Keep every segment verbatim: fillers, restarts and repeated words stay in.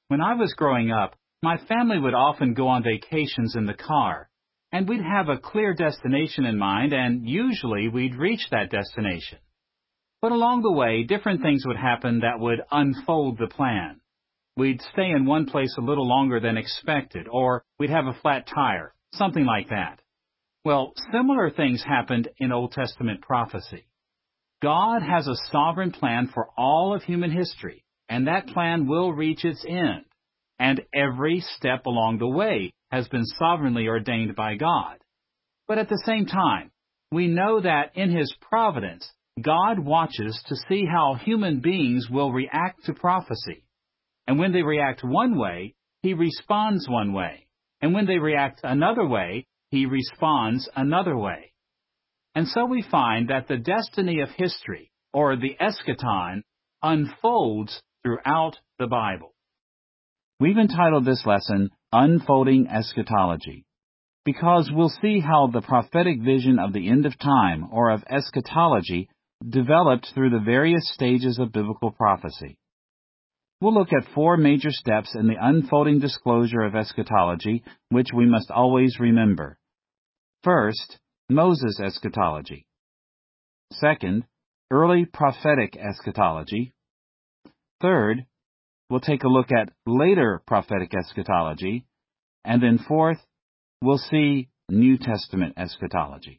When I was growing up, my family would often go on vacations in the car, and we'd have a clear destination in mind, and usually we'd reach that destination. But along the way, different things would happen that would unfold the plan. We'd stay in one place a little longer than expected, or we'd have a flat tire, something like that. Well, similar things happened in Old Testament prophecy. God has a sovereign plan for all of human history, and that plan will reach its end. And every step along the way has been sovereignly ordained by God. But at the same time, we know that in His providence, God watches to see how human beings will react to prophecy. And when they react one way, He responds one way. And when they react another way, He responds another way. And so we find that the destiny of history, or the eschaton, unfolds throughout the Bible. We've entitled this lesson, Unfolding Eschatology, because we'll see how the prophetic vision of the end of time, or of eschatology, developed through the various stages of biblical prophecy. We'll look at four major steps in the unfolding disclosure of eschatology, which we must always remember. First, Moses' eschatology. Second, early prophetic eschatology. Third, we'll take a look at later prophetic eschatology. And then fourth, we'll see New Testament eschatology.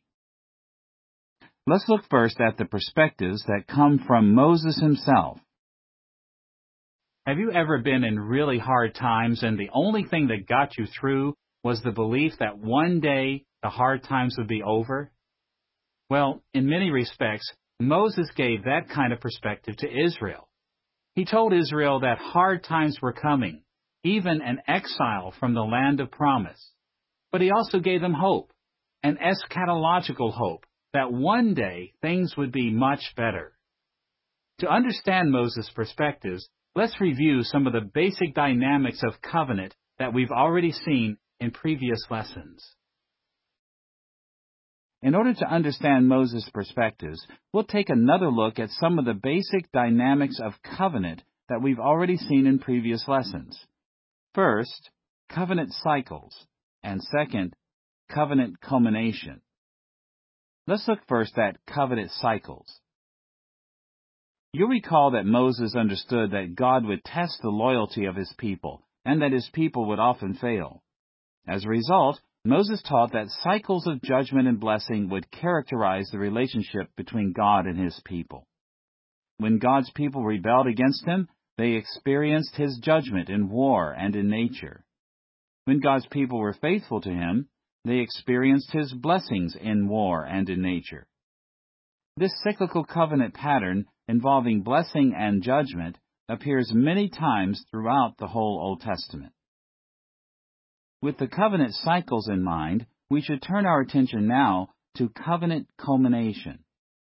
Let's look first at the perspectives that come from Moses himself. Have you ever been in really hard times and the only thing that got you through was the belief that one day the hard times would be over? Well, in many respects, Moses gave that kind of perspective to Israel. He told Israel that hard times were coming, even an exile from the land of promise. But he also gave them hope, an eschatological hope, that one day things would be much better. To understand Moses' perspectives, let's review some of the basic dynamics of covenant that we've already seen in previous lessons. In order to understand Moses' perspectives, we'll take another look at some of the basic dynamics of covenant that we've already seen in previous lessons. First, covenant cycles, and second, covenant culmination. Let's look first at covenant cycles. You'll recall that Moses understood that God would test the loyalty of His people, and that His people would often fail. As a result, Moses taught that cycles of judgment and blessing would characterize the relationship between God and His people. When God's people rebelled against Him, they experienced His judgment in war and in nature. When God's people were faithful to Him, they experienced His blessings in war and in nature. This cyclical covenant pattern involving blessing and judgment appears many times throughout the whole Old Testament. With the covenant cycles in mind, we should turn our attention now to covenant culmination.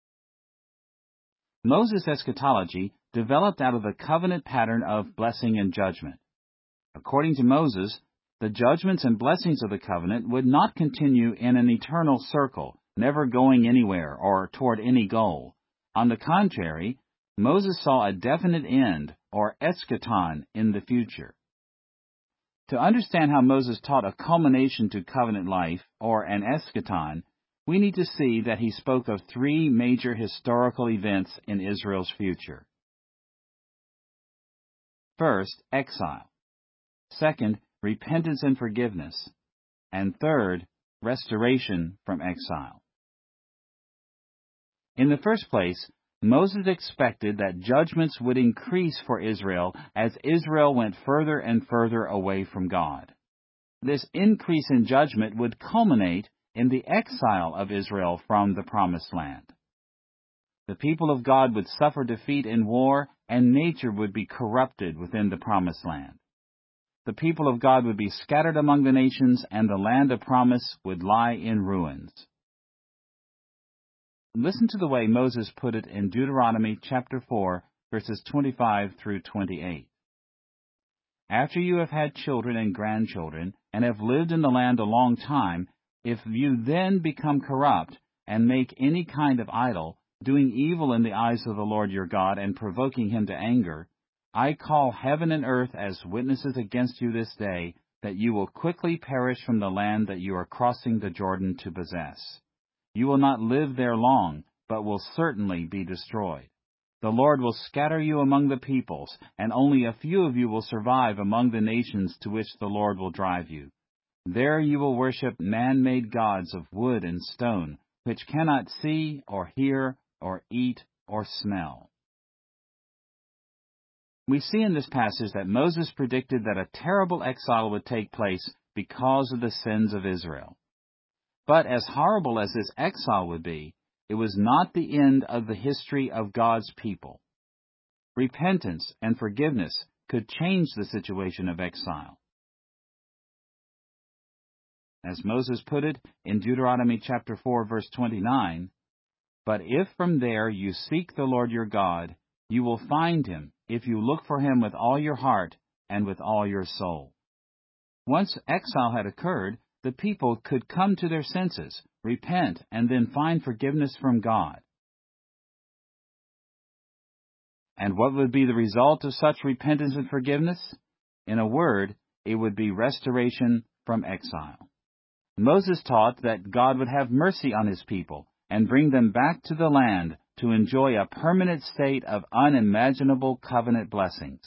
Moses' eschatology developed out of the covenant pattern of blessing and judgment. According to Moses, the judgments and blessings of the covenant would not continue in an eternal circle, never going anywhere or toward any goal. On the contrary, Moses saw a definite end, or eschaton, in the future. To understand how Moses taught a culmination to covenant life, or an eschaton, we need to see that he spoke of three major historical events in Israel's future. First, exile. Second, repentance and forgiveness. And third, restoration from exile. In the first place, Moses expected that judgments would increase for Israel as Israel went further and further away from God. This increase in judgment would culminate in the exile of Israel from the Promised Land. The people of God would suffer defeat in war, and nature would be corrupted within the Promised Land. The people of God would be scattered among the nations, and the land of promise would lie in ruins. Listen to the way Moses put it in Deuteronomy chapter four, verses twenty-five through twenty-eight. After you have had children and grandchildren, and have lived in the land a long time, if you then become corrupt, and make any kind of idol, doing evil in the eyes of the Lord your God, and provoking Him to anger, I call heaven and earth as witnesses against you this day, that you will quickly perish from the land that you are crossing the Jordan to possess. You will not live there long, but will certainly be destroyed. The Lord will scatter you among the peoples, and only a few of you will survive among the nations to which the Lord will drive you. There you will worship man-made gods of wood and stone, which cannot see or hear or eat or smell. We see in this passage that Moses predicted that a terrible exile would take place because of the sins of Israel. But as horrible as this exile would be, it was not the end of the history of God's people. Repentance and forgiveness could change the situation of exile. As Moses put it in Deuteronomy chapter four, verse twenty-nine, "But if from there you seek the Lord your God, you will find him if you look for him with all your heart and with all your soul." Once exile had occurred, the people could come to their senses, repent, and then find forgiveness from God. And what would be the result of such repentance and forgiveness? In a word, it would be restoration from exile. Moses taught that God would have mercy on his people and bring them back to the land to enjoy a permanent state of unimaginable covenant blessings.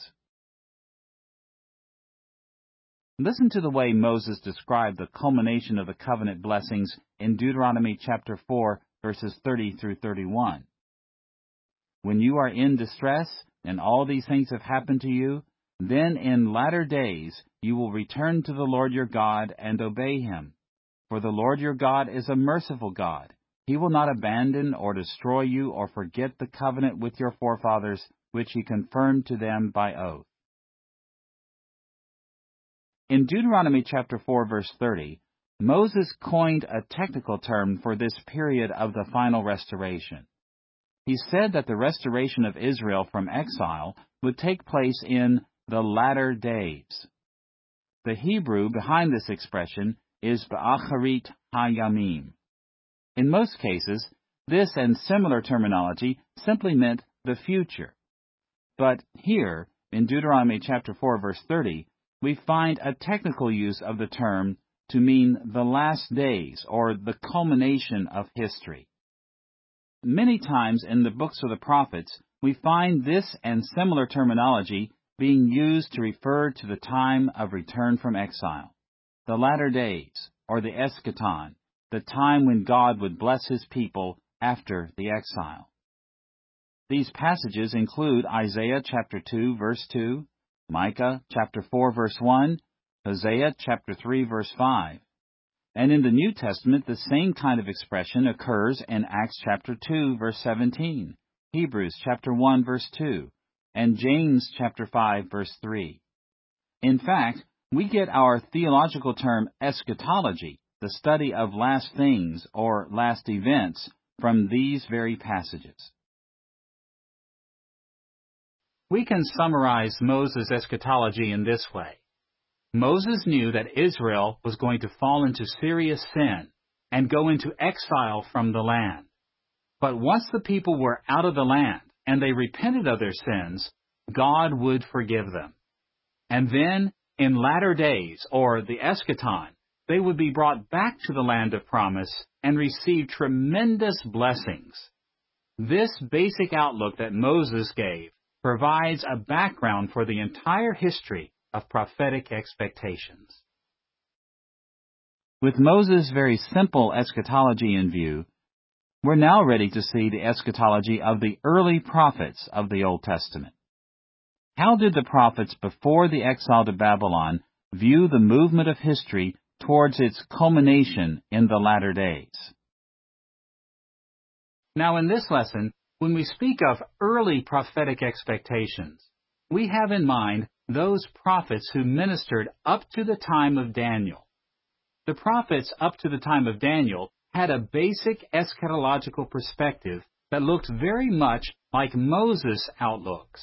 Listen to the way Moses described the culmination of the covenant blessings in Deuteronomy chapter four, verses thirty through thirty-one. "When you are in distress, and all these things have happened to you, then in latter days you will return to the Lord your God and obey him. For the Lord your God is a merciful God. He will not abandon or destroy you or forget the covenant with your forefathers, which he confirmed to them by oath." In Deuteronomy chapter four, verse thirty, Moses coined a technical term for this period of the final restoration. He said that the restoration of Israel from exile would take place in the latter days. The Hebrew behind this expression is Ba'acharit HaYamim. In most cases, this and similar terminology simply meant the future. But here, in Deuteronomy chapter four, verse thirty, we find a technical use of the term to mean the last days or the culmination of history. Many times in the books of the prophets, we find this and similar terminology being used to refer to the time of return from exile, the latter days, or the eschaton, the time when God would bless his people after the exile. These passages include Isaiah chapter two, verse two, Micah chapter four, verse one, Hosea chapter three, verse five. And in the New Testament, the same kind of expression occurs in Acts chapter two, verse seventeen, Hebrews chapter one, verse two, and James chapter five, verse three. In fact, we get our theological term eschatology, the study of last things or last events, from these very passages. We can summarize Moses' eschatology in this way. Moses knew that Israel was going to fall into serious sin and go into exile from the land. But once the people were out of the land and they repented of their sins, God would forgive them. And then, in latter days, or the eschaton, they would be brought back to the land of promise and receive tremendous blessings. This basic outlook that Moses gave provides a background for the entire history of prophetic expectations. With Moses' very simple eschatology in view, we're now ready to see the eschatology of the early prophets of the Old Testament. How did the prophets before the exile to Babylon view the movement of history towards its culmination in the latter days? Now, in this lesson, when we speak of early prophetic expectations, we have in mind those prophets who ministered up to the time of Daniel. The prophets up to the time of Daniel had a basic eschatological perspective that looked very much like Moses' outlooks.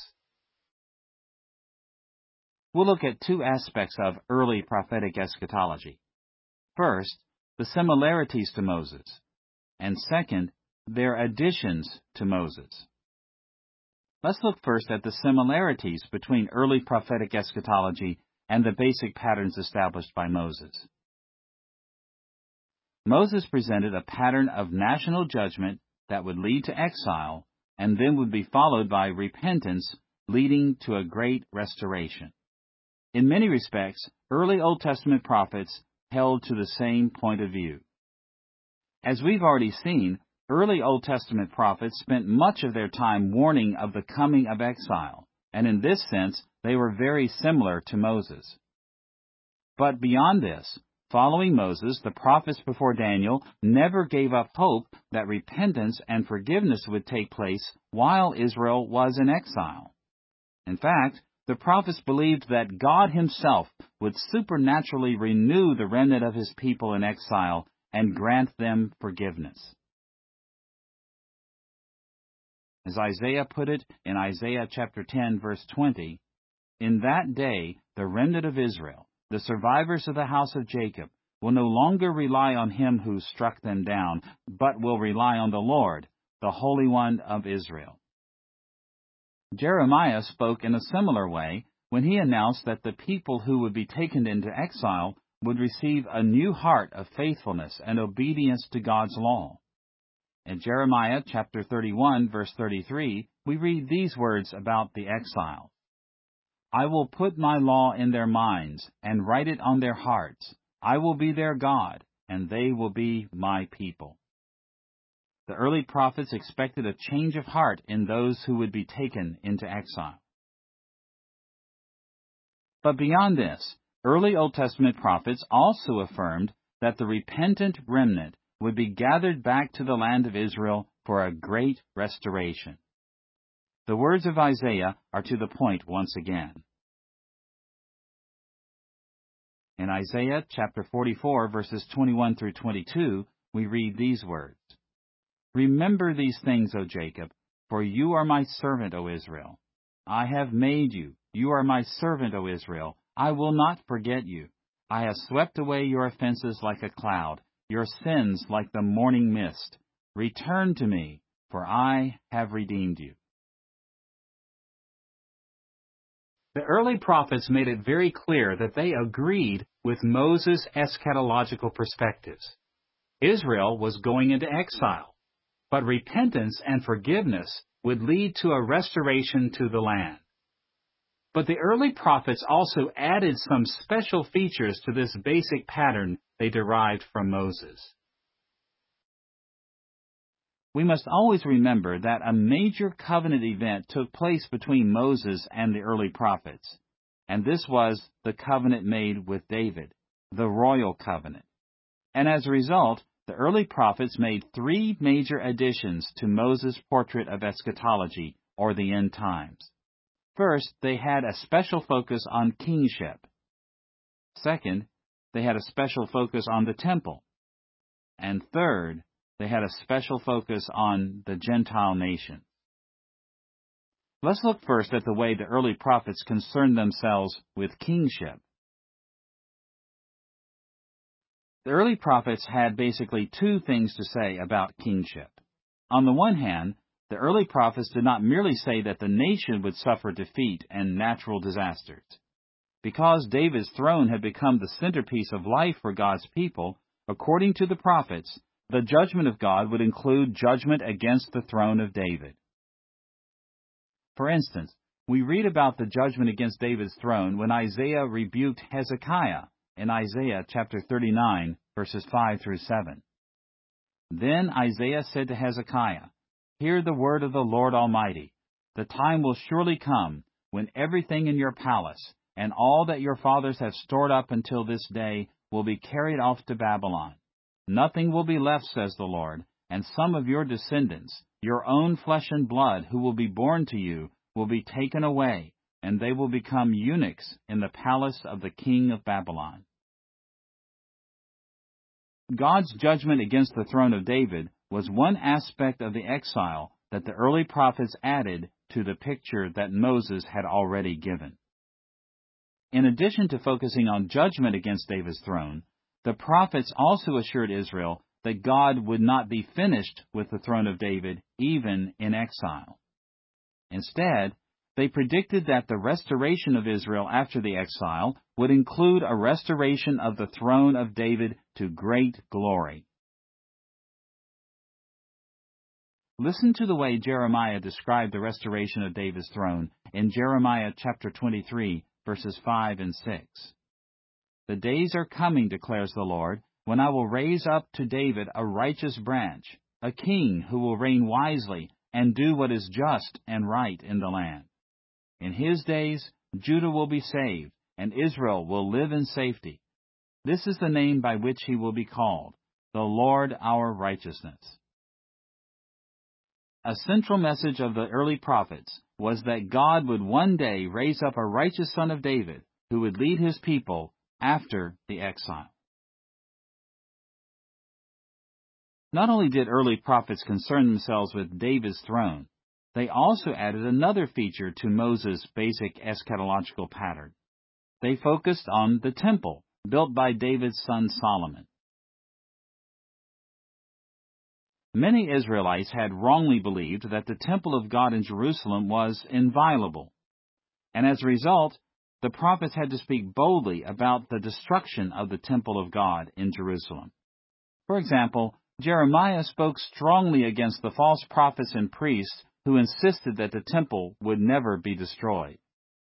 We'll look at two aspects of early prophetic eschatology. First, the similarities to Moses, and second, their additions to Moses. Let's look first at the similarities between early prophetic eschatology and the basic patterns established by Moses. Moses presented a pattern of national judgment that would lead to exile and then would be followed by repentance, leading to a great restoration. In many respects, early Old Testament prophets held to the same point of view. As we've already seen, early Old Testament prophets spent much of their time warning of the coming of exile, and in this sense, they were very similar to Moses. But beyond this, following Moses, the prophets before Daniel never gave up hope that repentance and forgiveness would take place while Israel was in exile. In fact, the prophets believed that God Himself would supernaturally renew the remnant of His people in exile and grant them forgiveness. As Isaiah put it in Isaiah chapter ten, verse twenty, "In that day the remnant of Israel, the survivors of the house of Jacob, will no longer rely on him who struck them down, but will rely on the Lord, the Holy One of Israel." Jeremiah spoke in a similar way when he announced that the people who would be taken into exile would receive a new heart of faithfulness and obedience to God's law. In Jeremiah chapter thirty-one, verse thirty-three, we read these words about the exile. "I will put my law in their minds and write it on their hearts. I will be their God, and they will be my people." The early prophets expected a change of heart in those who would be taken into exile. But beyond this, early Old Testament prophets also affirmed that the repentant remnant would be gathered back to the land of Israel for a great restoration. The words of Isaiah are to the point once again. In Isaiah chapter forty-four, verses twenty-one through twenty-two, we read these words. "Remember these things, O Jacob, for you are my servant, O Israel. I have made you. You are my servant, O Israel. I will not forget you. I have swept away your offenses like a cloud, your sins like the morning mist. Return to me, for I have redeemed you." The early prophets made it very clear that they agreed with Moses' eschatological perspectives. Israel was going into exile, but repentance and forgiveness would lead to a restoration to the land. But the early prophets also added some special features to this basic pattern they derived from Moses. We must always remember that a major covenant event took place between Moses and the early prophets, and this was the covenant made with David, the royal covenant. And as a result, the early prophets made three major additions to Moses' portrait of eschatology, or the end times. First, they had a special focus on kingship. Second, they had a special focus on the temple. And third, they had a special focus on the Gentile nation. Let's look first at the way the early prophets concerned themselves with kingship. The early prophets had basically two things to say about kingship. On the one hand, the early prophets did not merely say that the nation would suffer defeat and natural disasters. Because David's throne had become the centerpiece of life for God's people, according to the prophets, the judgment of God would include judgment against the throne of David. For instance, we read about the judgment against David's throne when Isaiah rebuked Hezekiah in Isaiah chapter thirty-nine, verses five through seven. Then Isaiah said to Hezekiah, "Hear the word of the Lord Almighty. The time will surely come when everything in your palace and all that your fathers have stored up until this day will be carried off to Babylon. Nothing will be left, says the Lord, and some of your descendants, your own flesh and blood, who will be born to you, will be taken away, and they will become eunuchs in the palace of the king of Babylon." God's judgment against the throne of David was one aspect of the exile that the early prophets added to the picture that Moses had already given. In addition to focusing on judgment against David's throne, the prophets also assured Israel that God would not be finished with the throne of David even in exile. Instead, they predicted that the restoration of Israel after the exile would include a restoration of the throne of David to great glory. Listen to the way Jeremiah described the restoration of David's throne in Jeremiah chapter twenty-three, verses five and six. "The days are coming, declares the Lord, when I will raise up to David a righteous branch, a king who will reign wisely and do what is just and right in the land. In his days, Judah will be saved, and Israel will live in safety. This is the name by which he will be called, the Lord our righteousness." A central message of the early prophets was that God would one day raise up a righteous son of David who would lead his people after the exile. Not only did early prophets concern themselves with David's throne, they also added another feature to Moses' basic eschatological pattern. They focused on the temple built by David's son Solomon. Many Israelites had wrongly believed that the temple of God in Jerusalem was inviolable, and as a result, the prophets had to speak boldly about the destruction of the temple of God in Jerusalem. For example, Jeremiah spoke strongly against the false prophets and priests who insisted that the temple would never be destroyed.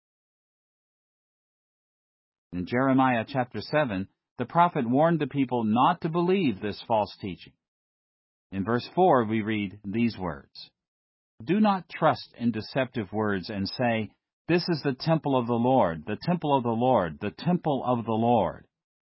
In Jeremiah chapter seven, the prophet warned the people not to believe this false teaching. In verse four, we read these words, "Do not trust in deceptive words and say, 'This is the temple of the Lord, the temple of the Lord, the temple of the Lord.'"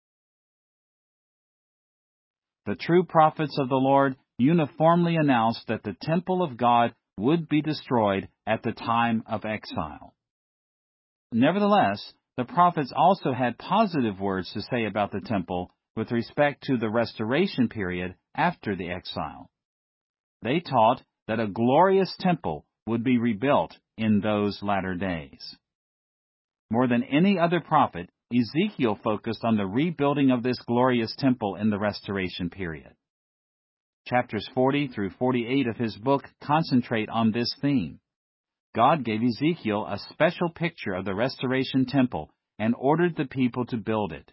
The true prophets of the Lord uniformly announced that the temple of God would be destroyed at the time of exile. Nevertheless, the prophets also had positive words to say about the temple with respect to the restoration period after the exile. They taught that a glorious temple would be rebuilt in those latter days. More than any other prophet, Ezekiel focused on the rebuilding of this glorious temple in the restoration period. Chapters forty through forty-eight of his book concentrate on this theme. God gave Ezekiel a special picture of the restoration temple and ordered the people to build it.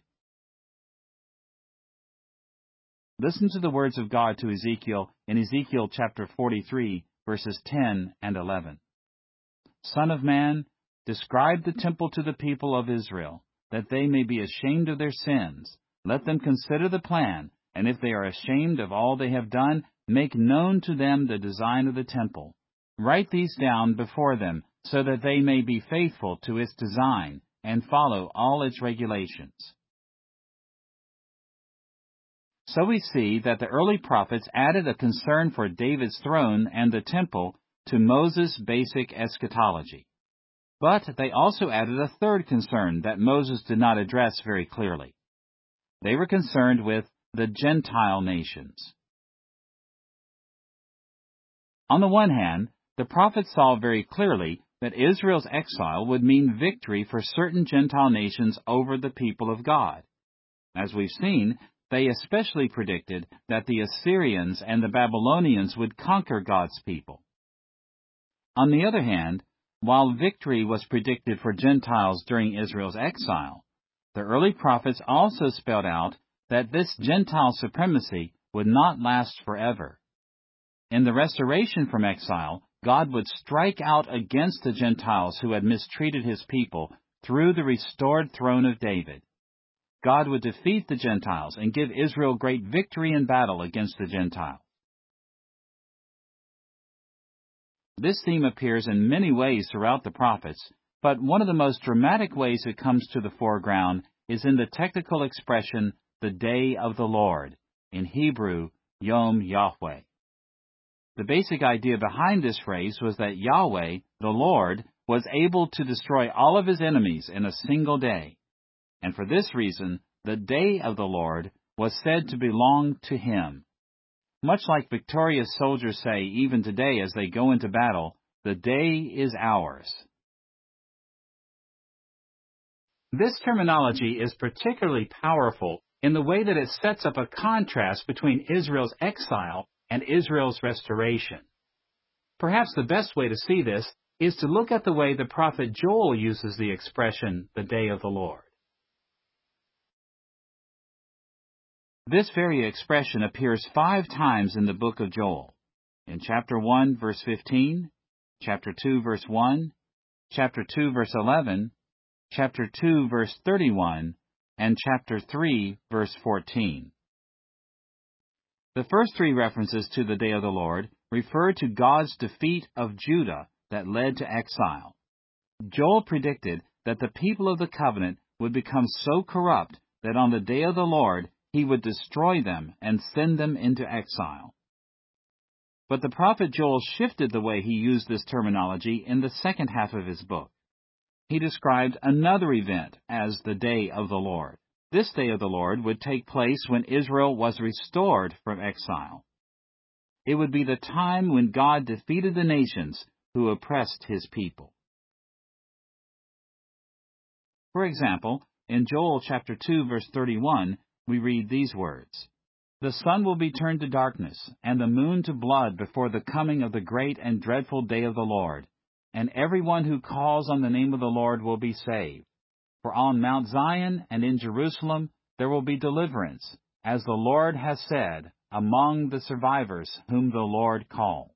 Listen to the words of God to Ezekiel in Ezekiel chapter forty-three, verses ten and eleven. "Son of man, describe the temple to the people of Israel, that they may be ashamed of their sins. Let them consider the plan, and if they are ashamed of all they have done, make known to them the design of the temple. Write these down before them, so that they may be faithful to its design and follow all its regulations." So we see that the early prophets added a concern for David's throne and the temple to Moses' basic eschatology. But they also added a third concern that Moses did not address very clearly. They were concerned with the Gentile nations. On the one hand, the prophets saw very clearly that Israel's exile would mean victory for certain Gentile nations over the people of God. As we've seen, they especially predicted that the Assyrians and the Babylonians would conquer God's people. On the other hand, while victory was predicted for Gentiles during Israel's exile, the early prophets also spelled out that this Gentile supremacy would not last forever. In the restoration from exile, God would strike out against the Gentiles who had mistreated his people through the restored throne of David. God would defeat the Gentiles and give Israel great victory in battle against the Gentiles. This theme appears in many ways throughout the prophets, but one of the most dramatic ways it comes to the foreground is in the technical expression, the day of the Lord, in Hebrew, Yom Yahweh. The basic idea behind this phrase was that Yahweh, the Lord, was able to destroy all of his enemies in a single day. And for this reason, the day of the Lord was said to belong to him. Much like victorious soldiers say even today as they go into battle, the day is ours. This terminology is particularly powerful in the way that it sets up a contrast between Israel's exile and Israel's restoration. Perhaps the best way to see this is to look at the way the prophet Joel uses the expression, the day of the Lord. This very expression appears five times in the book of Joel. In chapter one, verse fifteen, chapter two, verse one, chapter two, verse eleven, chapter two, verse thirty-one, and chapter three, verse fourteen. The first three references to the day of the Lord refer to God's defeat of Judah that led to exile. Joel predicted that the people of the covenant would become so corrupt that on the day of the Lord he would destroy them and send them into exile. But the prophet Joel shifted the way he used this terminology in the second half of his book. He described another event as the day of the Lord. This day of the Lord would take place when Israel was restored from exile. It would be the time when God defeated the nations who oppressed his people. For example, in Joel chapter two, verse thirty-one, we read these words, "The sun will be turned to darkness, and the moon to blood before the coming of the great and dreadful day of the Lord. And everyone who calls on the name of the Lord will be saved. For on Mount Zion and in Jerusalem there will be deliverance, as the Lord has said, among the survivors whom the Lord calls."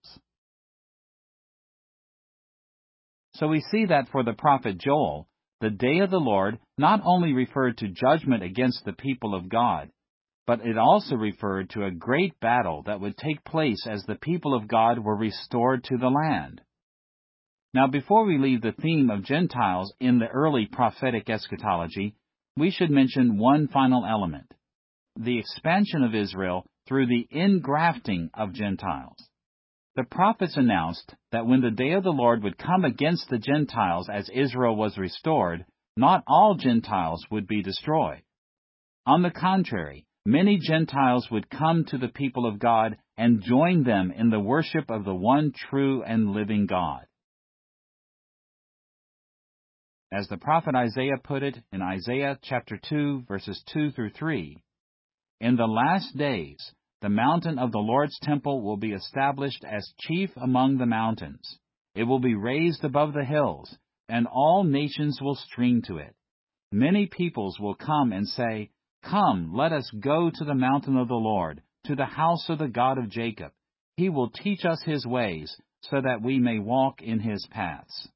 So we see that for the prophet Joel, the day of the Lord not only referred to judgment against the people of God, but it also referred to a great battle that would take place as the people of God were restored to the land. Now, before we leave the theme of Gentiles in the early prophetic eschatology, we should mention one final element: the expansion of Israel through the ingrafting of Gentiles. The prophets announced that when the day of the Lord would come against the Gentiles as Israel was restored, not all Gentiles would be destroyed. On the contrary, many Gentiles would come to the people of God and join them in the worship of the one true and living God. As the prophet Isaiah put it in Isaiah chapter two, verses two through three, "In the last days the mountain of the Lord's temple will be established as chief among the mountains. It will be raised above the hills, and all nations will stream to it. Many peoples will come and say, 'Come, let us go to the mountain of the Lord, to the house of the God of Jacob. He will teach us his ways, so that we may walk in his paths.'"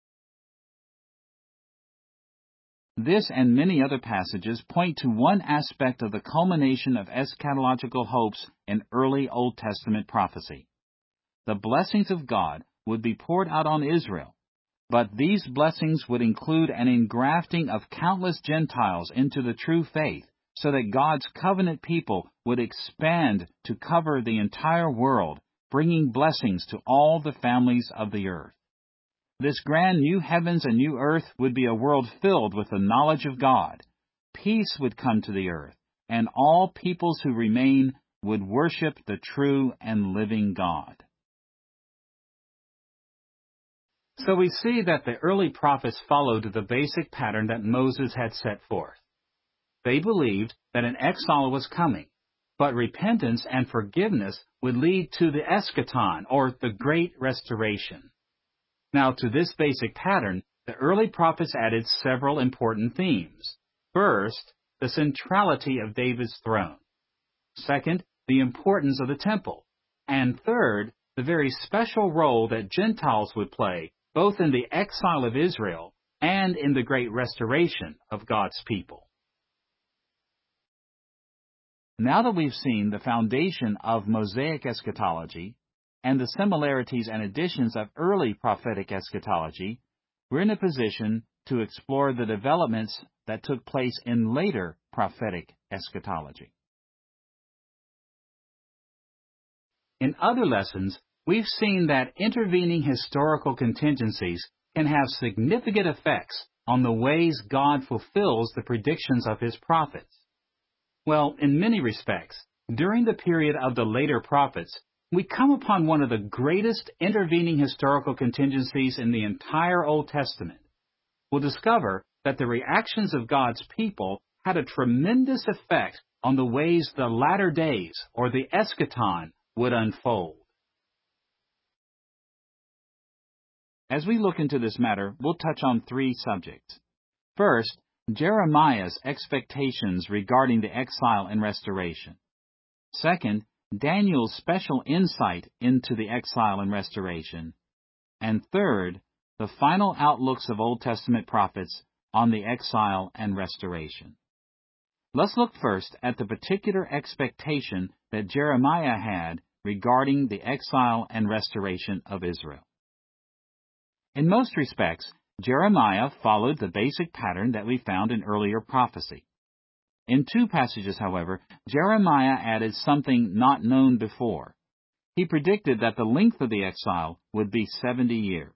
This and many other passages point to one aspect of the culmination of eschatological hopes in early Old Testament prophecy. The blessings of God would be poured out on Israel, but these blessings would include an engrafting of countless Gentiles into the true faith, so that God's covenant people would expand to cover the entire world, bringing blessings to all the families of the earth. This grand new heavens and new earth would be a world filled with the knowledge of God. Peace would come to the earth, and all peoples who remain would worship the true and living God. So we see that the early prophets followed the basic pattern that Moses had set forth. They believed that an exile was coming, but repentance and forgiveness would lead to the eschaton, or the great restoration. Now, to this basic pattern, the early prophets added several important themes. First, the centrality of David's throne. Second, the importance of the temple. And third, the very special role that Gentiles would play, both in the exile of Israel and in the great restoration of God's people. Now that we've seen the foundation of Mosaic eschatology, and the similarities and additions of early prophetic eschatology, we're in a position to explore the developments that took place in later prophetic eschatology. In other lessons, we've seen that intervening historical contingencies can have significant effects on the ways God fulfills the predictions of his prophets. Well, in many respects, during the period of the later prophets, we come upon one of the greatest intervening historical contingencies in the entire Old Testament. We'll discover that the reactions of God's people had a tremendous effect on the ways the latter days, or the eschaton, would unfold. As we look into this matter, we'll touch on three subjects. First, Jeremiah's expectations regarding the exile and restoration. Second, Daniel's special insight into the exile and restoration. And third, the final outlooks of Old Testament prophets on the exile and restoration. Let's look first at the particular expectation that Jeremiah had regarding the exile and restoration of Israel. In most respects, Jeremiah followed the basic pattern that we found in earlier prophecy. In two passages, however, Jeremiah added something not known before. He predicted that the length of the exile would be seventy years.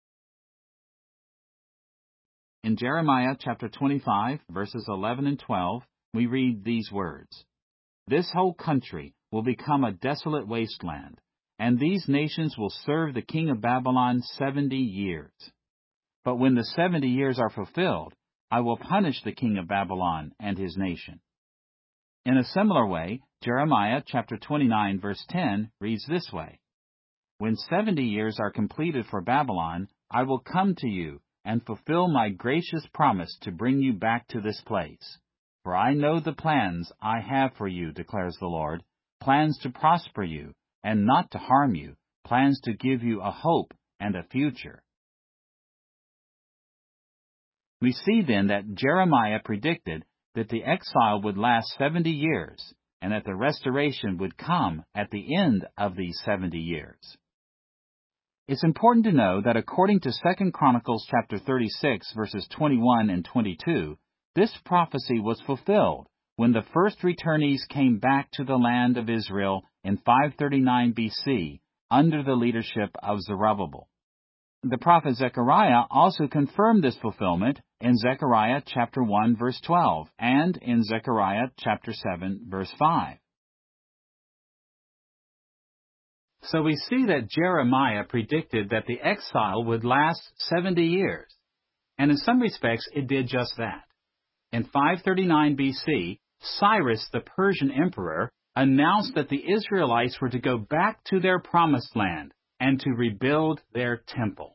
In Jeremiah chapter twenty-five, verses eleven and twelve, we read these words, "This whole country will become a desolate wasteland, and these nations will serve the king of Babylon seventy years. But when the seventy years are fulfilled, I will punish the king of Babylon and his nation." In a similar way, Jeremiah chapter twenty-nine, verse ten reads this way, "When seventy years are completed for Babylon, I will come to you and fulfill my gracious promise to bring you back to this place. For I know the plans I have for you, declares the Lord, plans to prosper you and not to harm you, plans to give you a hope and a future." We see then that Jeremiah predicted that the exile would last seventy years, and that the restoration would come at the end of these seventy years. It's important to know that according to Second Chronicles chapter thirty-six, verses twenty-one and twenty-two, this prophecy was fulfilled when the first returnees came back to the land of Israel in five thirty-nine B C under the leadership of Zerubbabel. The prophet Zechariah also confirmed this fulfillment in Zechariah chapter one, verse twelve, and in Zechariah chapter seven, verse five. So we see that Jeremiah predicted that the exile would last seventy years, and in some respects it did just that. In five thirty-nine B C, Cyrus, the Persian emperor, announced that the Israelites were to go back to their promised land and to rebuild their temple.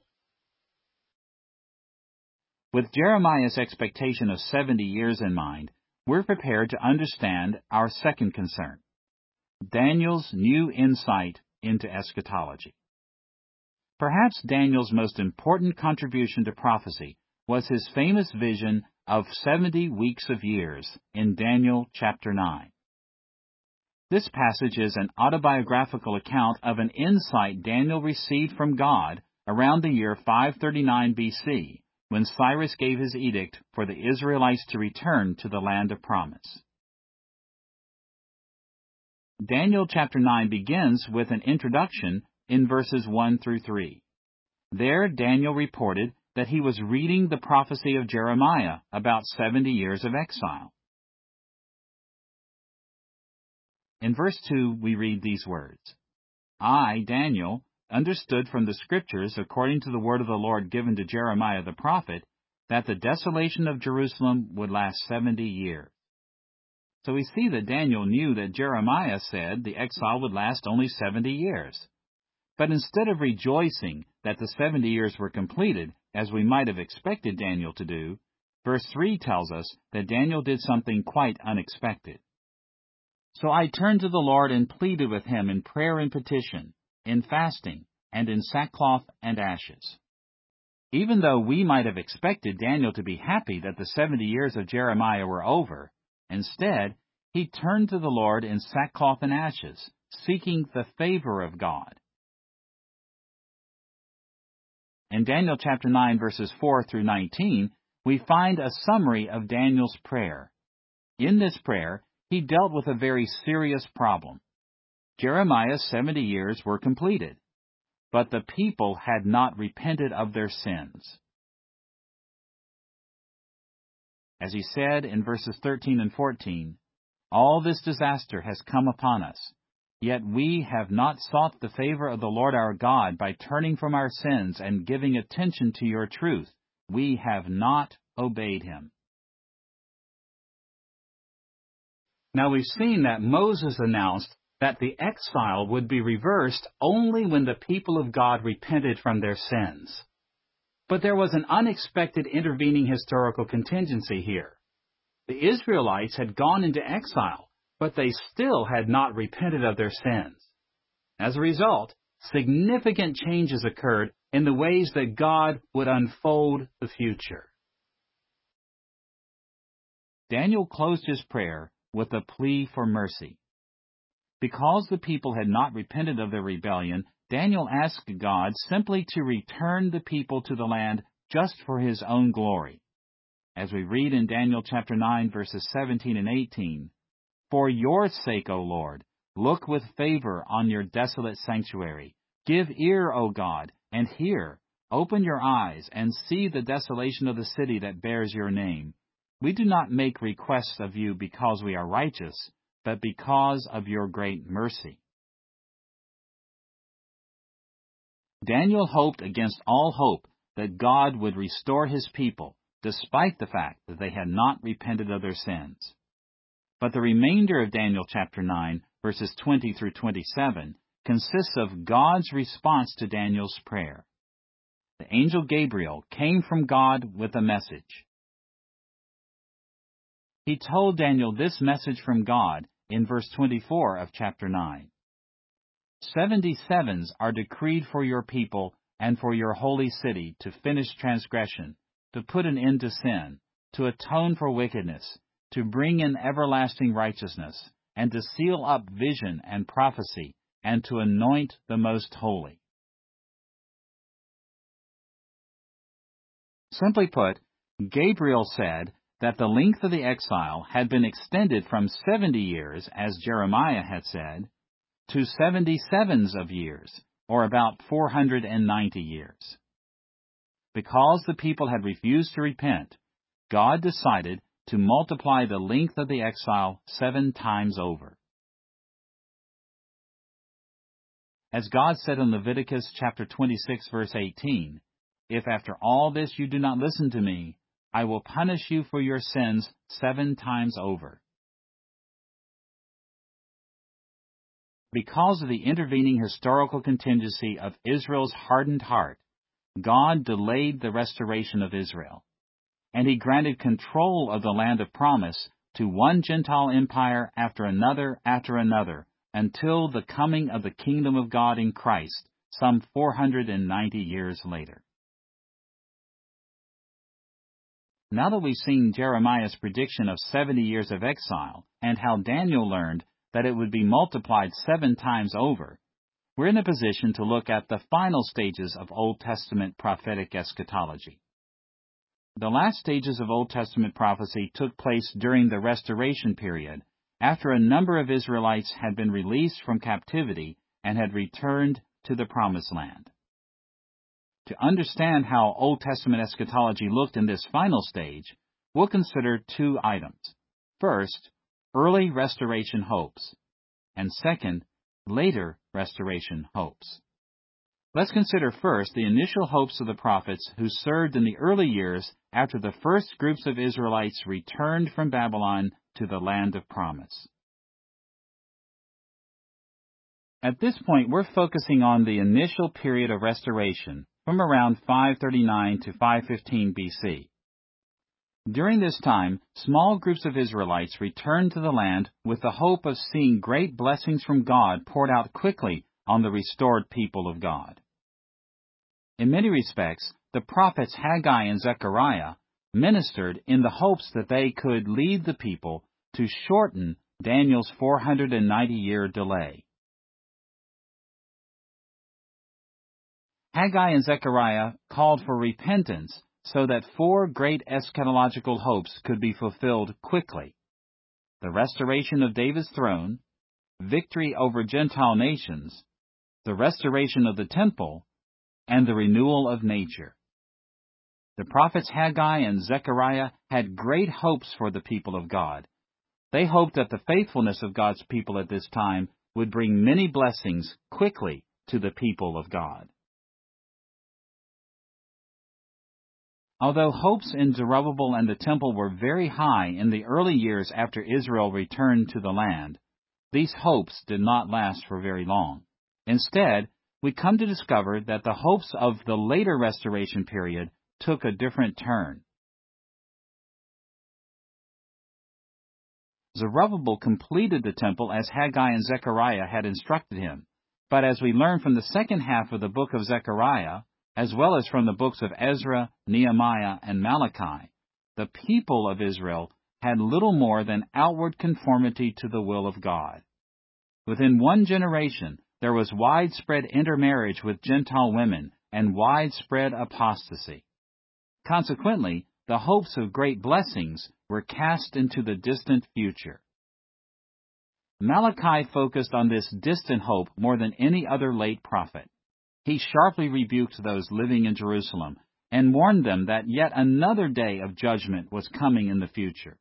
With Jeremiah's expectation of seventy years in mind, we're prepared to understand our second concern, Daniel's new insight into eschatology. Perhaps Daniel's most important contribution to prophecy was his famous vision of seventy weeks of years in Daniel chapter nine. This passage is an autobiographical account of an insight Daniel received from God around the year five thirty-nine B C, when Cyrus gave his edict for the Israelites to return to the land of promise. Daniel chapter nine begins with an introduction in verses one through three. There, Daniel reported that he was reading the prophecy of Jeremiah about seventy years of exile. In verse two, we read these words, "I, Daniel, understood from the Scriptures, according to the word of the Lord given to Jeremiah the prophet, that the desolation of Jerusalem would last seventy years." So we see that Daniel knew that Jeremiah said the exile would last only seventy years. But instead of rejoicing that the seventy years were completed, as we might have expected Daniel to do, verse three tells us that Daniel did something quite unexpected. "So I turned to the Lord and pleaded with him in prayer and petition, in fasting, and in sackcloth and ashes." Even though we might have expected Daniel to be happy that the seventy years of Jeremiah were over, instead, he turned to the Lord in sackcloth and ashes, seeking the favor of God. In Daniel chapter nine, verses four through nineteen, we find a summary of Daniel's prayer. In this prayer, he dealt with a very serious problem. Jeremiah's seventy years were completed, but the people had not repented of their sins. As he said in verses thirteen and fourteen, "All this disaster has come upon us, yet we have not sought the favor of the Lord our God by turning from our sins and giving attention to your truth. We have not obeyed him." Now we've seen that Moses announced that the exile would be reversed only when the people of God repented from their sins. But there was an unexpected intervening historical contingency here. The Israelites had gone into exile, but they still had not repented of their sins. As a result, significant changes occurred in the ways that God would unfold the future. Daniel closed his prayer with a plea for mercy. Because the people had not repented of their rebellion, Daniel asked God simply to return the people to the land just for his own glory. As we read in Daniel chapter nine, verses seventeen and eighteen, "For your sake, O Lord, look with favor on your desolate sanctuary. Give ear, O God, and hear. Open your eyes and see the desolation of the city that bears your name. We do not make requests of you because we are righteous, but because of your great mercy." Daniel hoped against all hope that God would restore his people, despite the fact that they had not repented of their sins. But the remainder of Daniel chapter nine, verses twenty through twenty-seven, consists of God's response to Daniel's prayer. The angel Gabriel came from God with a message. He told Daniel this message from God in verse twenty-four of chapter nine. Seventy sevens are decreed for your people and for your holy city to finish transgression, to put an end to sin, to atone for wickedness, to bring in everlasting righteousness, and to seal up vision and prophecy, and to anoint the most holy. Simply put, Gabriel said that the length of the exile had been extended from seventy years, as Jeremiah had said, to seventy-sevens of years, or about four hundred ninety years. Because the people had refused to repent, God decided to multiply the length of the exile seven times over. As God said in Leviticus chapter twenty-six, verse eighteen, "If after all this you do not listen to me, I will punish you for your sins seven times over." Because of the intervening historical contingency of Israel's hardened heart, God delayed the restoration of Israel, and He granted control of the land of promise to one Gentile empire after another after another, until the coming of the kingdom of God in Christ, some four hundred ninety years later. Now that we've seen Jeremiah's prediction of seventy years of exile, and how Daniel learned that it would be multiplied seven times over, we're in a position to look at the final stages of Old Testament prophetic eschatology. The last stages of Old Testament prophecy took place during the Restoration period, after a number of Israelites had been released from captivity and had returned to the Promised Land. To understand how Old Testament eschatology looked in this final stage, we'll consider two items. First, early restoration hopes, and second, later restoration hopes. Let's consider first the initial hopes of the prophets who served in the early years after the first groups of Israelites returned from Babylon to the land of promise. At this point, we're focusing on the initial period of restoration from around five thirty-nine to five fifteen B C. During this time, small groups of Israelites returned to the land with the hope of seeing great blessings from God poured out quickly on the restored people of God. In many respects, the prophets Haggai and Zechariah ministered in the hopes that they could lead the people to shorten Daniel's four hundred ninety year delay. Haggai and Zechariah called for repentance so that four great eschatological hopes could be fulfilled quickly: the restoration of David's throne, victory over Gentile nations, the restoration of the temple, and the renewal of nature. The prophets Haggai and Zechariah had great hopes for the people of God. They hoped that the faithfulness of God's people at this time would bring many blessings quickly to the people of God. Although hopes in Zerubbabel and the temple were very high in the early years after Israel returned to the land, these hopes did not last for very long. Instead, we come to discover that the hopes of the later restoration period took a different turn. Zerubbabel completed the temple as Haggai and Zechariah had instructed him. But as we learn from the second half of the book of Zechariah, as well as from the books of Ezra, Nehemiah, and Malachi, the people of Israel had little more than outward conformity to the will of God. Within one generation, there was widespread intermarriage with Gentile women and widespread apostasy. Consequently, the hopes of great blessings were cast into the distant future. Malachi focused on this distant hope more than any other late prophet. He sharply rebuked those living in Jerusalem and warned them that yet another day of judgment was coming in the future.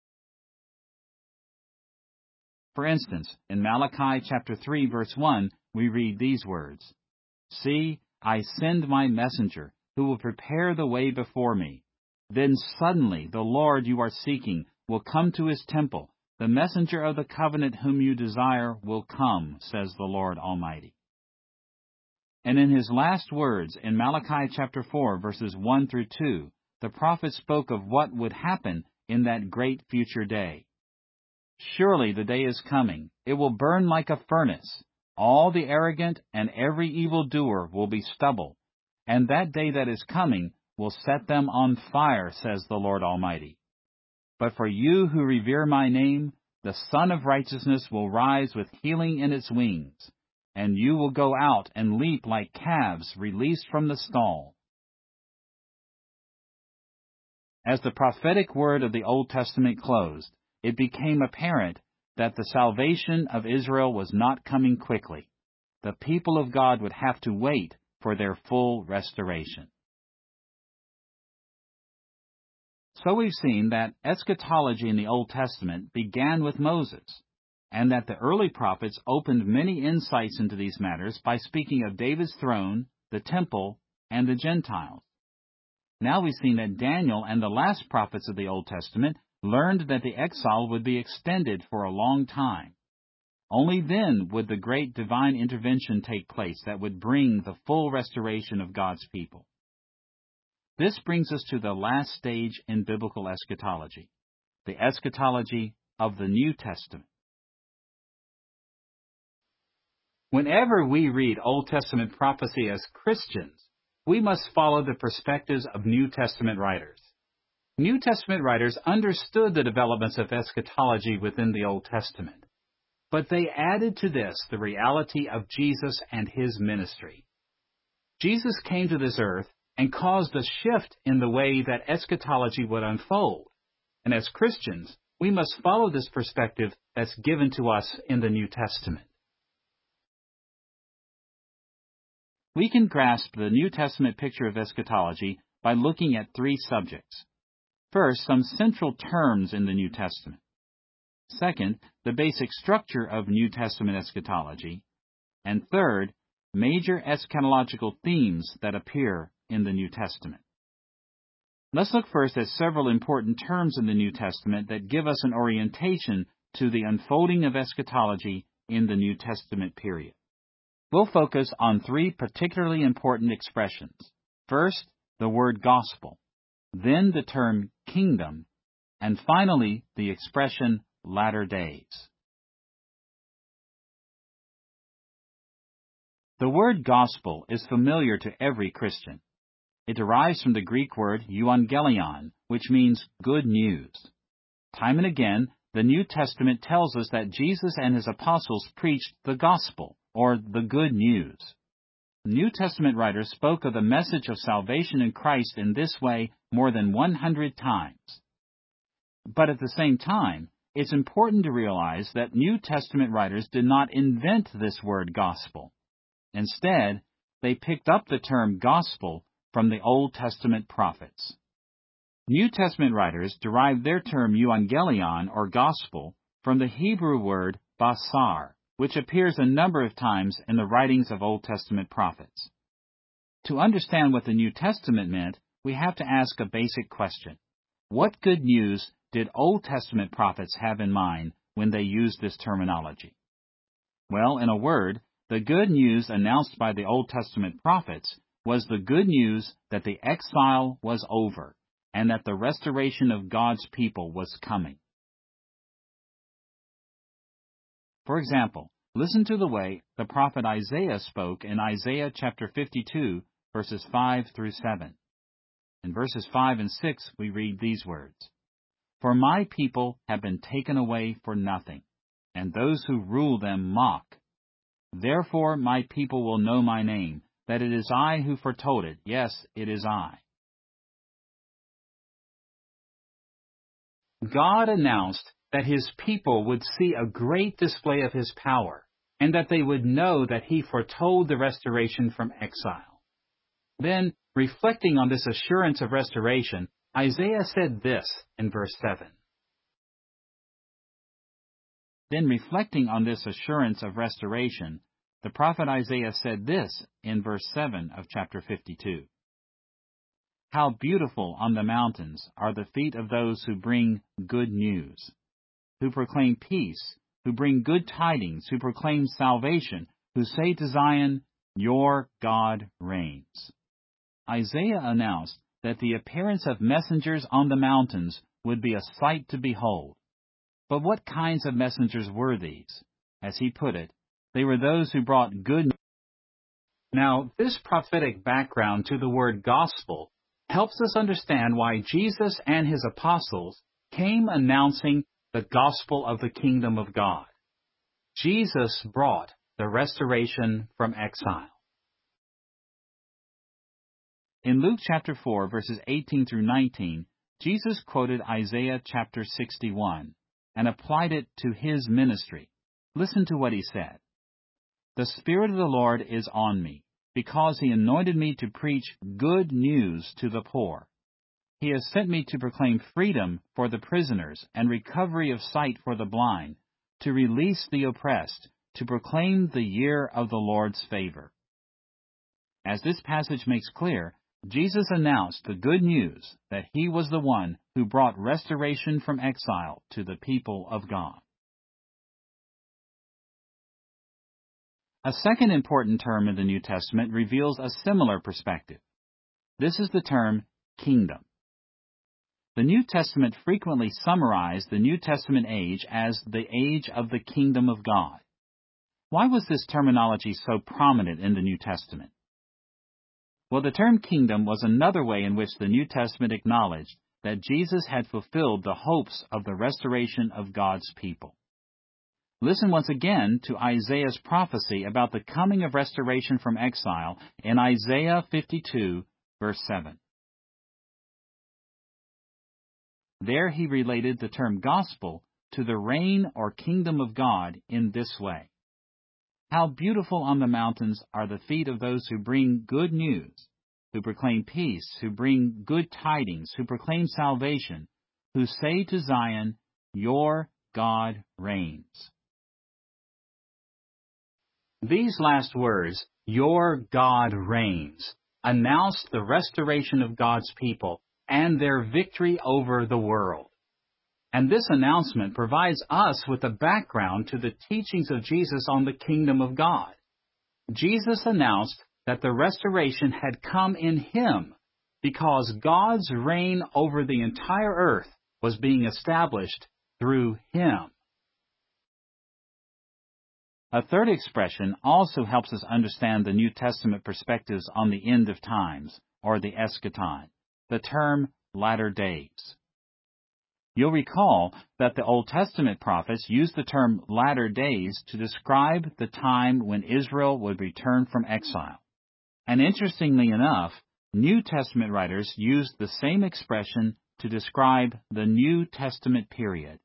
For instance, in Malachi chapter three, verse one, we read these words, "See, I send my messenger, who will prepare the way before me. Then suddenly the Lord you are seeking will come to his temple. The messenger of the covenant whom you desire will come, says the Lord Almighty." And in his last words, in Malachi chapter four, verses one through two, the prophet spoke of what would happen in that great future day. "Surely the day is coming. It will burn like a furnace. All the arrogant and every evildoer will be stubble. And that day that is coming will set them on fire, says the Lord Almighty. But for you who revere my name, the Son of Righteousness will rise with healing in its wings, and you will go out and leap like calves released from the stall." As the prophetic word of the Old Testament closed, it became apparent that the salvation of Israel was not coming quickly. The people of God would have to wait for their full restoration. So we've seen that eschatology in the Old Testament began with Moses, and that the early prophets opened many insights into these matters by speaking of David's throne, the temple, and the Gentiles. Now we've seen that Daniel and the last prophets of the Old Testament learned that the exile would be extended for a long time. Only then would the great divine intervention take place that would bring the full restoration of God's people. This brings us to the last stage in biblical eschatology, the eschatology of the New Testament. Whenever we read Old Testament prophecy as Christians, we must follow the perspectives of New Testament writers. New Testament writers understood the developments of eschatology within the Old Testament, but they added to this the reality of Jesus and his ministry. Jesus came to this earth and caused a shift in the way that eschatology would unfold. And as Christians, we must follow this perspective that's given to us in the New Testament. We can grasp the New Testament picture of eschatology by looking at three subjects. First, some central terms in the New Testament. Second, the basic structure of New Testament eschatology. And third, major eschatological themes that appear in the New Testament. Let's look first at several important terms in the New Testament that give us an orientation to the unfolding of eschatology in the New Testament period. We'll focus on three particularly important expressions. First, the word gospel, then the term kingdom, and finally the expression latter days. The word gospel is familiar to every Christian. It derives from the Greek word euangelion, which means good news. Time and again, the New Testament tells us that Jesus and his apostles preached the gospel, or the good news. New Testament writers spoke of the message of salvation in Christ in this way more than one hundred times. But at the same time, it's important to realize that New Testament writers did not invent this word gospel. Instead, they picked up the term gospel from the Old Testament prophets. New Testament writers derived their term euangelion, or gospel, from the Hebrew word basar, which appears a number of times in the writings of Old Testament prophets. To understand what the New Testament meant, we have to ask a basic question. What good news did Old Testament prophets have in mind when they used this terminology? Well, in a word, the good news announced by the Old Testament prophets was the good news that the exile was over and that the restoration of God's people was coming. For example, listen to the way the prophet Isaiah spoke in Isaiah chapter fifty-two, verses five through seven. In verses five and six, we read these words, "For my people have been taken away for nothing, and those who rule them mock. Therefore my people will know my name, that it is I who foretold it. Yes, it is I." God announced that His people would see a great display of His power, and that they would know that He foretold the restoration from exile. Then, reflecting on this assurance of restoration, Isaiah said this in verse seven. Then, reflecting on this assurance of restoration, the prophet Isaiah said this in verse seven of chapter fifty-two. "How beautiful on the mountains are the feet of those who bring good news, who proclaim peace, who bring good tidings, who proclaim salvation, who say to Zion, 'Your God reigns.'" Isaiah announced that the appearance of messengers on the mountains would be a sight to behold. But what kinds of messengers were these? As he put it, they were those who brought good news. Now, this prophetic background to the word gospel helps us understand why Jesus and His apostles came announcing the gospel of the kingdom of God. Jesus brought the restoration from exile. In Luke chapter four, verses eighteen through nineteen, Jesus quoted Isaiah chapter sixty-one and applied it to His ministry. Listen to what He said. "The Spirit of the Lord is on me, because He anointed me to preach good news to the poor. He has sent me to proclaim freedom for the prisoners and recovery of sight for the blind, to release the oppressed, to proclaim the year of the Lord's favor." As this passage makes clear, Jesus announced the good news that He was the one who brought restoration from exile to the people of God. A second important term in the New Testament reveals a similar perspective. This is the term kingdom. The New Testament frequently summarized the New Testament age as the age of the kingdom of God. Why was this terminology so prominent in the New Testament? Well, the term kingdom was another way in which the New Testament acknowledged that Jesus had fulfilled the hopes of the restoration of God's people. Listen once again to Isaiah's prophecy about the coming of restoration from exile in Isaiah fifty-two, verse seven. There he related the term gospel to the reign or kingdom of God in this way. "How beautiful on the mountains are the feet of those who bring good news, who proclaim peace, who bring good tidings, who proclaim salvation, who say to Zion, 'Your God reigns.'" These last words, "Your God reigns," announced the restoration of God's people and their victory over the world. And this announcement provides us with a background to the teachings of Jesus on the kingdom of God. Jesus announced that the restoration had come in Him because God's reign over the entire earth was being established through Him. A third expression also helps us understand the New Testament perspectives on the end of times, or the eschaton, the term latter days. You'll recall that the Old Testament prophets used the term latter days to describe the time when Israel would return from exile. And interestingly enough, New Testament writers used the same expression to describe the New Testament period.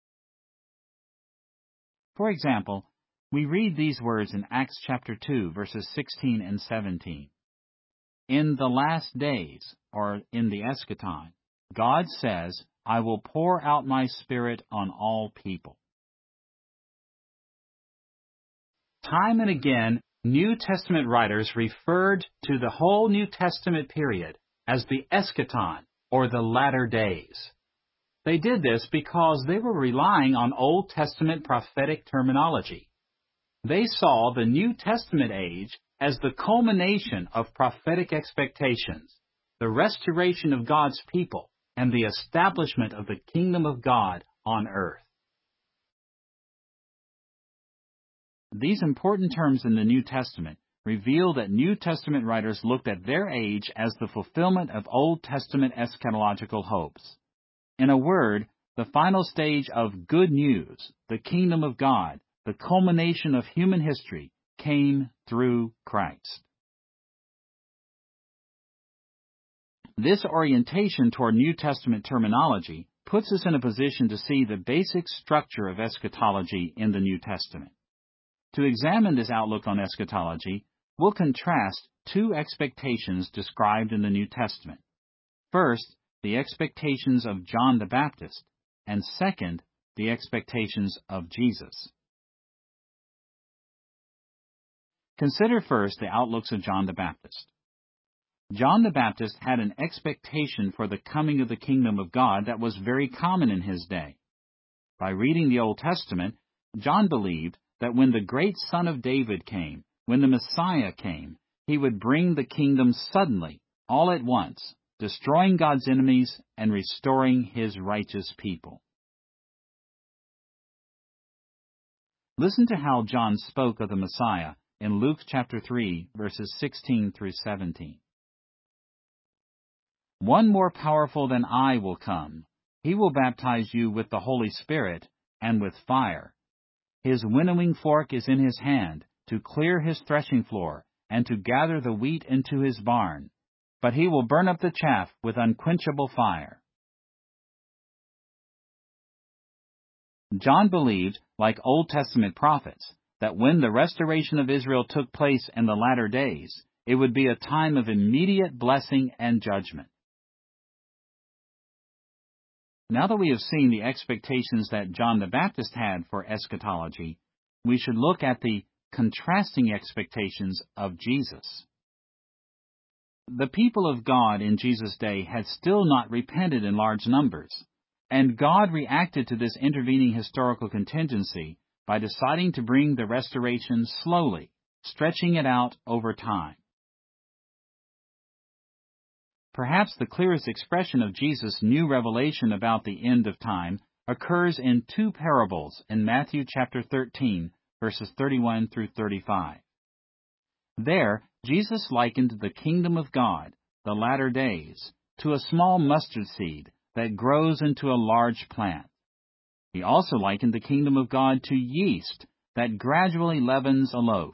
For example, we read these words in Acts chapter two, verses sixteen and seventeen. "In the last days," or in the eschaton, God says, "I will pour out my Spirit on all people." Time and again, New Testament writers referred to the whole New Testament period as the eschaton, or the latter days. They did this because they were relying on Old Testament prophetic terminology. They saw the New Testament age as the culmination of prophetic expectations, the restoration of God's people, and the establishment of the kingdom of God on earth. These important terms in the New Testament reveal that New Testament writers looked at their age as the fulfillment of Old Testament eschatological hopes. In a word, the final stage of good news, the kingdom of God, the culmination of human history, came through Christ. This orientation toward New Testament terminology puts us in a position to see the basic structure of eschatology in the New Testament. To examine this outlook on eschatology, we'll contrast two expectations described in the New Testament. First, the expectations of John the Baptist, and second, the expectations of Jesus. Consider first the outlooks of John the Baptist. John the Baptist had an expectation for the coming of the kingdom of God that was very common in his day. By reading the Old Testament, John believed that when the great Son of David came, when the Messiah came, he would bring the kingdom suddenly, all at once, destroying God's enemies and restoring his righteous people. Listen to how John spoke of the Messiah in Luke chapter three, verses sixteen through seventeen. One more powerful than I will come. He will baptize you with the Holy Spirit and with fire. His winnowing fork is in his hand, to clear his threshing floor, and to gather the wheat into his barn. But he will burn up the chaff with unquenchable fire. John believed, like Old Testament prophets, that when the restoration of Israel took place in the latter days, it would be a time of immediate blessing and judgment. Now that we have seen the expectations that John the Baptist had for eschatology, we should look at the contrasting expectations of Jesus. The people of God in Jesus' day had still not repented in large numbers, and God reacted to this intervening historical contingency by deciding to bring the restoration slowly, stretching it out over time. Perhaps the clearest expression of Jesus' new revelation about the end of time occurs in two parables in Matthew chapter thirteen, verses thirty-one through thirty-five. There, Jesus likened the kingdom of God, the latter days, to a small mustard seed that grows into a large plant. He also likened the kingdom of God to yeast that gradually leavens a loaf.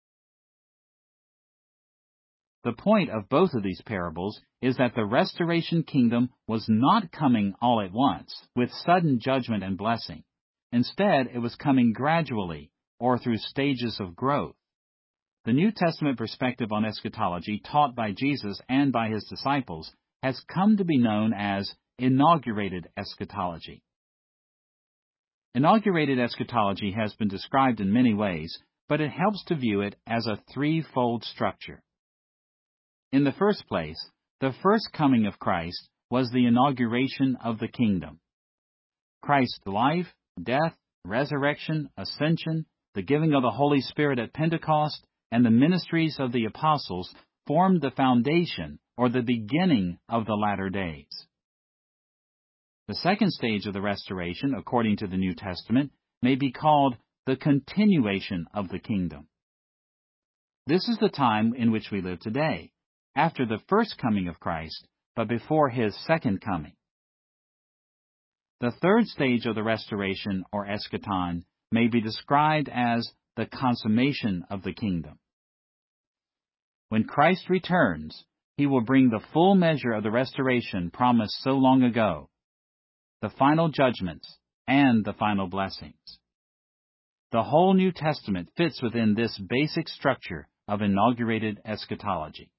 The point of both of these parables is that the restoration kingdom was not coming all at once, with sudden judgment and blessing. Instead, it was coming gradually, or through stages of growth. The New Testament perspective on eschatology taught by Jesus and by his disciples has come to be known as inaugurated eschatology. Inaugurated eschatology has been described in many ways, but it helps to view it as a threefold structure. In the first place, the first coming of Christ was the inauguration of the kingdom. Christ's life, death, resurrection, ascension, the giving of the Holy Spirit at Pentecost, and the ministries of the apostles formed the foundation or the beginning of the latter days. The second stage of the restoration, according to the New Testament, may be called the continuation of the kingdom. This is the time in which we live today, after the first coming of Christ, but before his second coming. The third stage of the restoration, or eschaton, may be described as the consummation of the kingdom. When Christ returns, he will bring the full measure of the restoration promised so long ago, the final judgments, and the final blessings. The whole New Testament fits within this basic structure of inaugurated eschatology.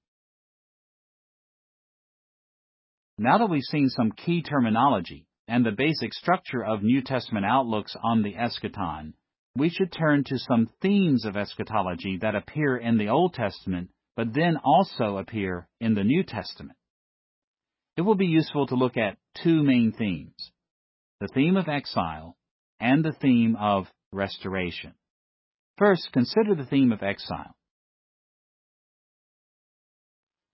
Now that we've seen some key terminology and the basic structure of New Testament outlooks on the eschaton, we should turn to some themes of eschatology that appear in the Old Testament, but then also appear in the New Testament. It will be useful to look at two main themes, the theme of exile and the theme of restoration. First, consider the theme of exile.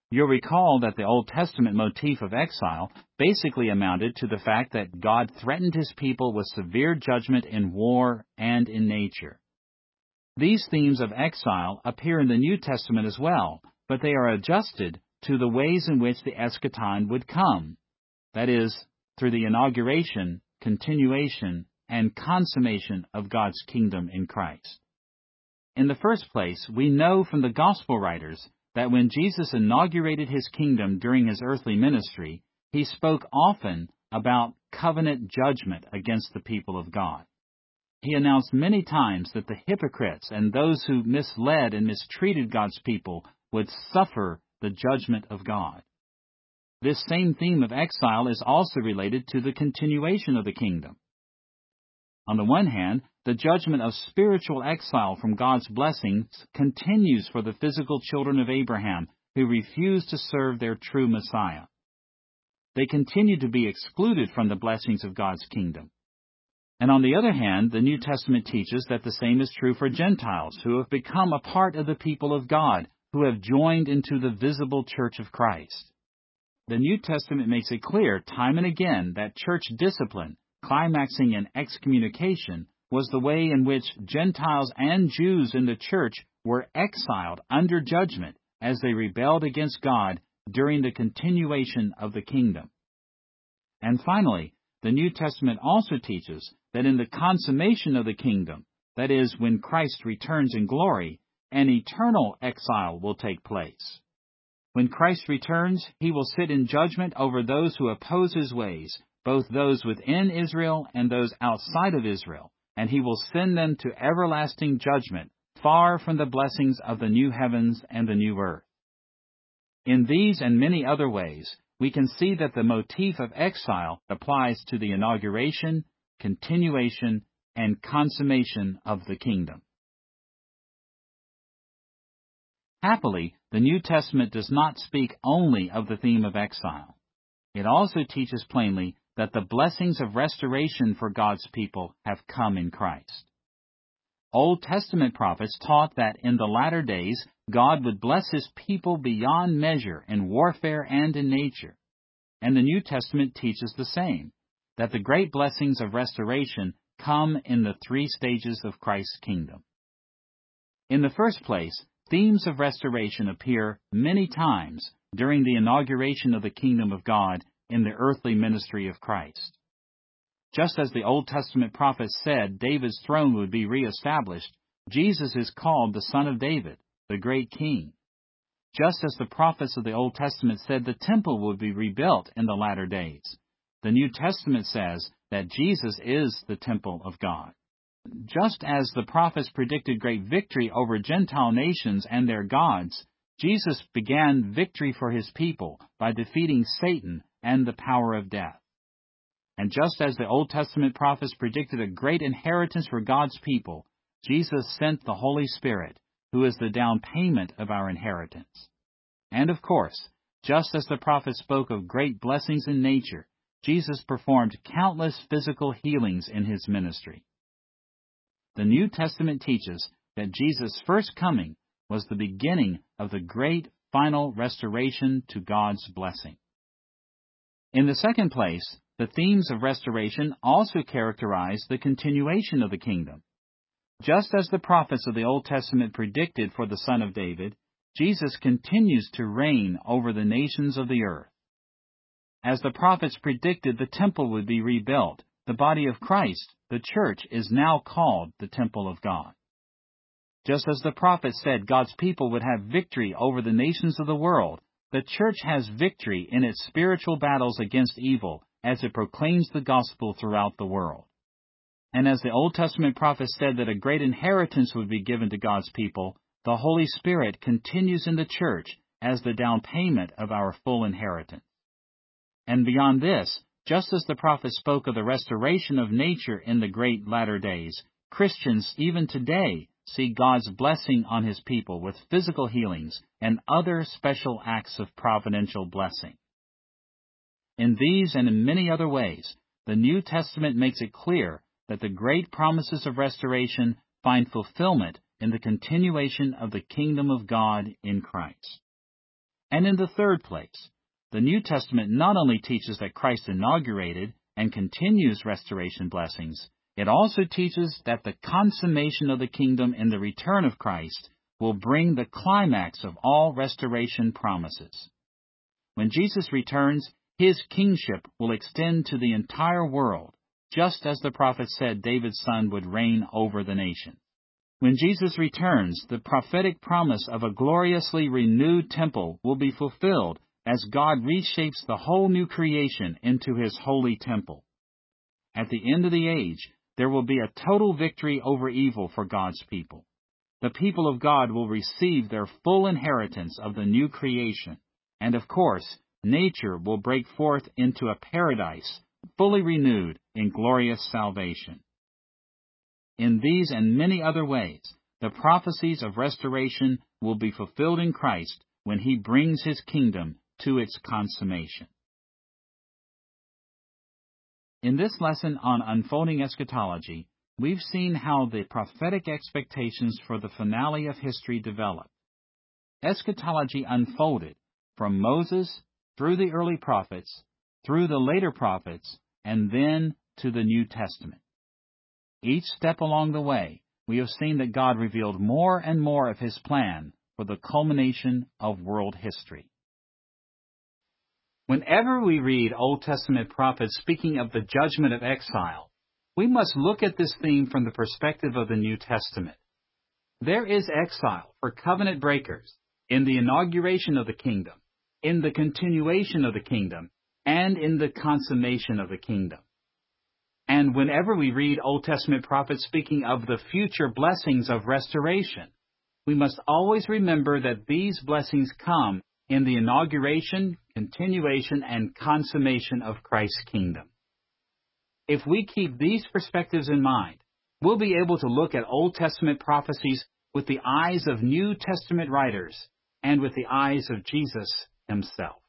You'll recall that the Old Testament motif of exile basically amounted to the fact that God threatened His people with severe judgment in war and in nature. These themes of exile appear in the New Testament as well, but they are adjusted to the ways in which the eschaton would come, that is, through the inauguration, continuation, and consummation of God's kingdom in Christ. In the first place, we know from the Gospel writers that when Jesus inaugurated His kingdom during His earthly ministry, He spoke often about covenant judgment against the people of God. He announced many times that the hypocrites and those who misled and mistreated God's people would suffer the judgment of God. This same theme of exile is also related to the continuation of the kingdom. On the one hand, the judgment of spiritual exile from God's blessings continues for the physical children of Abraham who refuse to serve their true Messiah. They continue to be excluded from the blessings of God's kingdom. And on the other hand, the New Testament teaches that the same is true for Gentiles who have become a part of the people of God, who have joined into the visible church of Christ. The New Testament makes it clear time and again that church discipline, climaxing in excommunication, was the way in which Gentiles and Jews in the church were exiled under judgment as they rebelled against God during the continuation of the kingdom. And finally, the New Testament also teaches that in the consummation of the kingdom, that is, when Christ returns in glory, an eternal exile will take place. When Christ returns, He will sit in judgment over those who oppose His ways, both those within Israel and those outside of Israel, and He will send them to everlasting judgment, far from the blessings of the new heavens and the new earth. In these and many other ways, we can see that the motif of exile applies to the inauguration, continuation, and consummation of the kingdom. Happily, the New Testament does not speak only of the theme of exile. It also teaches plainly that the blessings of restoration for God's people have come in Christ. Old Testament prophets taught that in the latter days God would bless His people beyond measure in warfare and in nature. And the New Testament teaches the same, that the great blessings of restoration come in the three stages of Christ's kingdom. In the first place, themes of restoration appear many times during the inauguration of the kingdom of God in the earthly ministry of Christ. Just as the Old Testament prophets said David's throne would be reestablished, Jesus is called the Son of David, the great King. Just as the prophets of the Old Testament said the temple would be rebuilt in the latter days, the New Testament says that Jesus is the temple of God. Just as the prophets predicted great victory over Gentile nations and their gods, Jesus began victory for His people by defeating Satan and the power of death. And just as the Old Testament prophets predicted a great inheritance for God's people, Jesus sent the Holy Spirit, who is the down payment of our inheritance. And of course, just as the prophets spoke of great blessings in nature, Jesus performed countless physical healings in His ministry. The New Testament teaches that Jesus' first coming was the beginning of the great final restoration to God's blessing. In the second place, the themes of restoration also characterize the continuation of the kingdom. Just as the prophets of the Old Testament predicted for the Son of David, Jesus continues to reign over the nations of the earth. As the prophets predicted the temple would be rebuilt, the body of Christ, the church, is now called the temple of God. Just as the prophets said God's people would have victory over the nations of the world, the church has victory in its spiritual battles against evil as it proclaims the gospel throughout the world. And as the Old Testament prophets said that a great inheritance would be given to God's people, the Holy Spirit continues in the church as the down payment of our full inheritance. And beyond this, just as the prophets spoke of the restoration of nature in the great latter days, Christians even today see God's blessing on His people with physical healings and other special acts of providential blessing. In these and in many other ways, the New Testament makes it clear that the great promises of restoration find fulfillment in the continuation of the kingdom of God in Christ. And in the third place, the New Testament not only teaches that Christ inaugurated and continues restoration blessings, it also teaches that the consummation of the kingdom in the return of Christ will bring the climax of all restoration promises. When Jesus returns, His kingship will extend to the entire world, just as the prophet said David's son would reign over the nation. When Jesus returns, the prophetic promise of a gloriously renewed temple will be fulfilled as God reshapes the whole new creation into His holy temple. At the end of the age, there will be a total victory over evil for God's people. The people of God will receive their full inheritance of the new creation, and of course, nature will break forth into a paradise fully renewed in glorious salvation. In these and many other ways, the prophecies of restoration will be fulfilled in Christ when He brings His kingdom to its consummation. In this lesson on unfolding eschatology, we've seen how the prophetic expectations for the finale of history developed. Eschatology unfolded from Moses through the early prophets, through the later prophets, and then to the New Testament. Each step along the way, we have seen that God revealed more and more of His plan for the culmination of world history. Whenever we read Old Testament prophets speaking of the judgment of exile, we must look at this theme from the perspective of the New Testament. There is exile for covenant breakers in the inauguration of the kingdom, in the continuation of the kingdom, and in the consummation of the kingdom. And whenever we read Old Testament prophets speaking of the future blessings of restoration, we must always remember that these blessings come in the inauguration, continuation, and consummation of Christ's kingdom. If we keep these perspectives in mind, we'll be able to look at Old Testament prophecies with the eyes of New Testament writers and with the eyes of Jesus Himself.